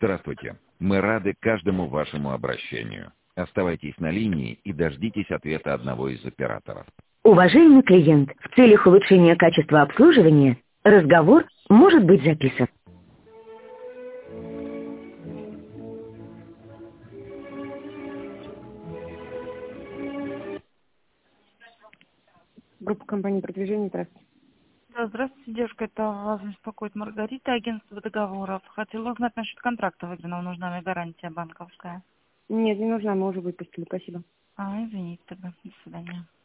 Здравствуйте. Мы рады каждому вашему обращению. Оставайтесь на линии и дождитесь ответа одного из операторов. Уважаемый клиент, в целях улучшения качества обслуживания разговор может быть записан. Группа компании продвижения. Здравствуйте. Да, здравствуйте, девушка. Это вас беспокоит Маргарита, агентство договоров. Хотела узнать насчет контракта выданного. Нужна ли гарантия банковская? Нет, не нужна, мы уже выпустили. Спасибо. Извините тогда. До свидания.